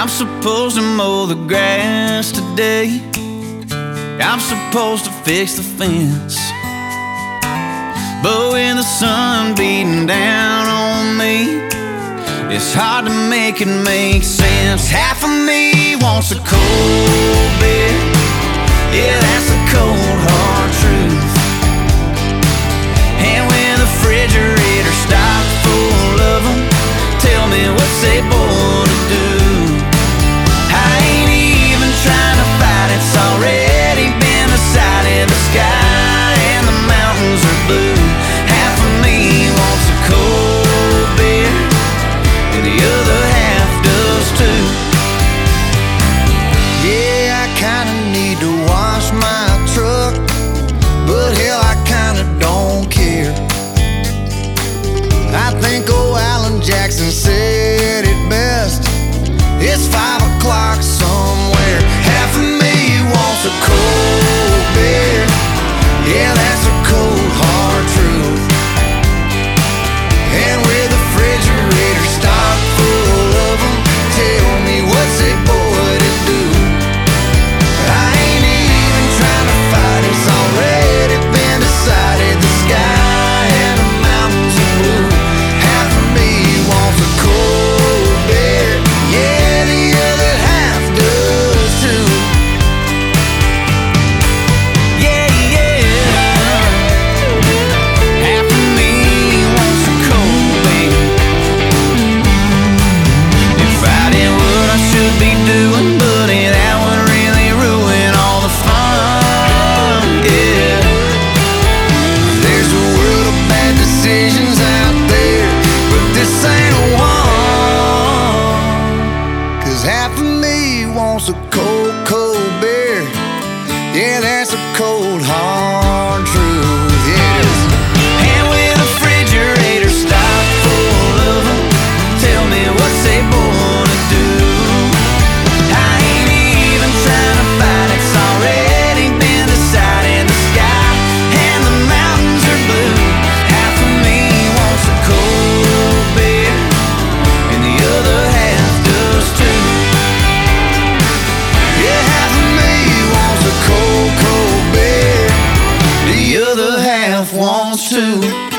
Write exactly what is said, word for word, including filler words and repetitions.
I'm supposed to mow the grass today. I'm supposed to fix the fence. But with the sun beating down on me, it's hard to make it make sense. Half of me wants a cold beer. Yeah, that's the cold hard truth. And when the refrigerator's stocked full of them, tell me what's a boy to do. I ain't even trying to fight, it's already been decided. The sky and the mountains are blue. Half of me wants a cold beer, and the other half does too. Yeah, I kinda need to wash my truck, but hell, I kinda don't care. I think old Alan Jackson said it best. It's five o'clock somewhere. Half of me wants a cold beer. Yeah, that's a cold hard truth. And with the refrigerator stocked full of them, tell me what's a boy to do. I ain't even trying to fight, it's already been decided. The sky and the mountains are blue. Half of me wants a cold beer. Yeah, the other half does too. Yeah, yeah. Half of me wants a cold beer. If I did what I should be doing, buddy, that would really ruin all the fun. Yeah. There's a world of bad decisions out there, but this ain't one. Cause half of me wants a cold, cold beer. Yeah, that's a cold, hard truth. Yes. And with the refrigerator stocked full of them, tell me what's a boy to do. I ain't even trying to fight, it's already been decided. The sky and the mountains are blue. Half of me wants a cold beer, and the other half does too. Yeah, half of me wants a cold, cold beer. The other half wants to.